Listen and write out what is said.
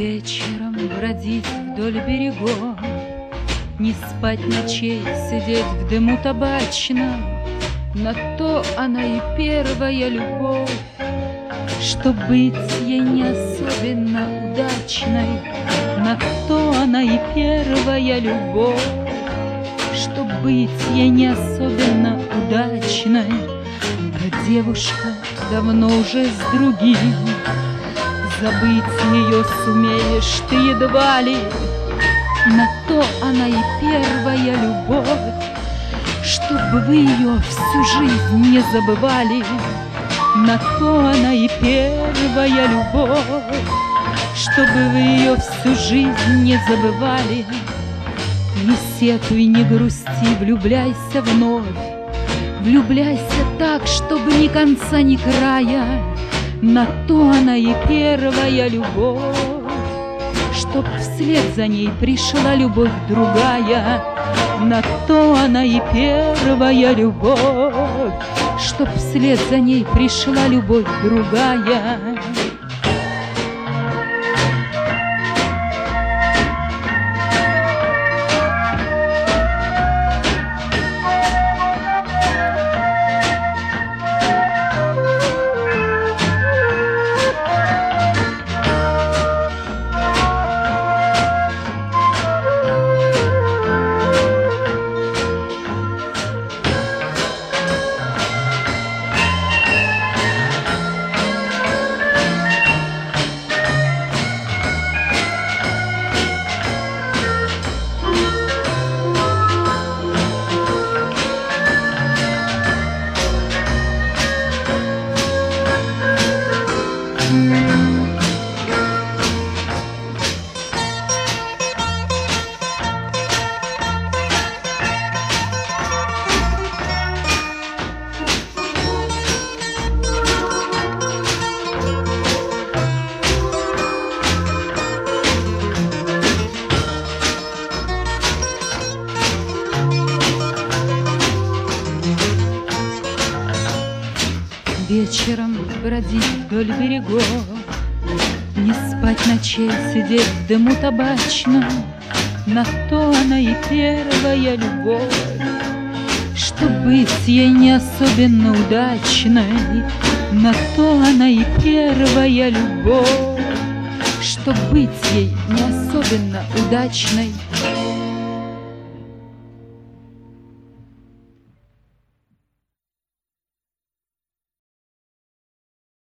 Вечером бродить вдоль берегов, не спать ночей, сидеть в дыму табачном. На то она и первая любовь, что быть ей не особенно удачной. На то она и первая любовь, что быть ей не особенно удачной. А девушка давно уже с другим, забыть ее сумеешь ты едва ли. На то она и первая любовь, чтобы вы ее всю жизнь не забывали. На то она и первая любовь, чтобы вы ее всю жизнь не забывали. Не сетуй, не грусти, влюбляйся вновь. Влюбляйся так, чтобы ни конца, ни края. На то она и первая любовь, чтоб вслед за ней пришла любовь другая. На то она и первая любовь, чтоб вслед за ней пришла любовь другая. Вечером бродить вдоль берегов, не спать ночей, сидеть в дыму табачном. На то она и первая любовь, что быть ей не особенно удачной. На то она и первая любовь, что быть ей не особенно удачной.